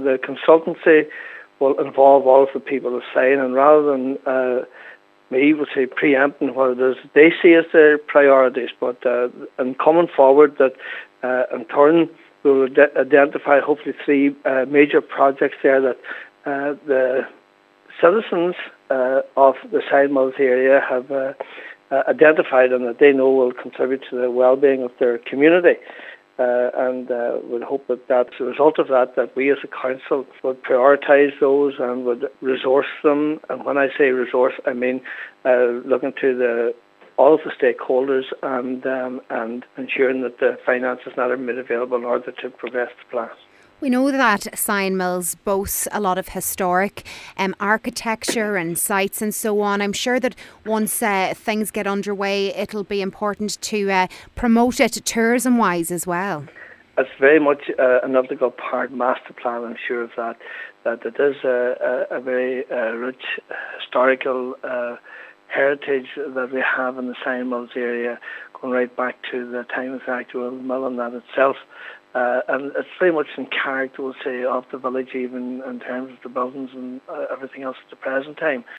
the consultancy will involve all of the people of Sion, and rather than me would say preempting what it is they see as their priorities, but and coming forward that in turn we will identify hopefully three major projects there that the citizens of the Sion Mills area have identified and that they know will contribute to the well-being of their community. And we'll hope that that's a result of that we as a council would prioritise those and would resource them. And when I say resource, I mean looking to all of the stakeholders and ensuring that the finances not are made available in order to progress the plan. We know that Sion Mills boasts a lot of historic architecture and sites and so on. I'm sure that once things get underway, it'll be important to promote it tourism-wise as well. It's very much an integral part of the master plan, I'm sure of that it is a very rich historical heritage that we have in the Sion Mills area, going right back to the time of the actual mill and that itself. And it's very much in character, we'll say, of the village, even in terms of the buildings and everything else at the present time.